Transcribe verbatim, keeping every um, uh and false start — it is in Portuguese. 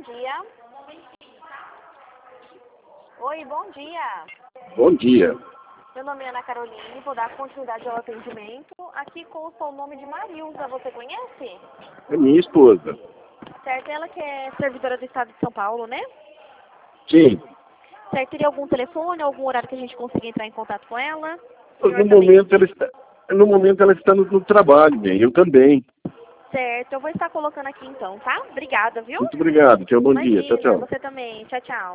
dia. Oi, bom dia. Bom dia. Meu nome é Ana Caroline, vou dar continuidade ao atendimento. Aqui consta o nome de Marilza, você conhece? É minha esposa. Certo, ela que é servidora do Estado de São Paulo, né? Sim. Certo, teria algum telefone, algum horário que a gente consiga entrar em contato com ela? No momento, ela está, no momento ela está no, no trabalho, bem. Eu também. Certo, eu vou estar colocando aqui então, tá? Obrigada, viu? Muito obrigado. Tenha um bom dia. Tchau, Imagina, tchau. você também. Tchau, tchau.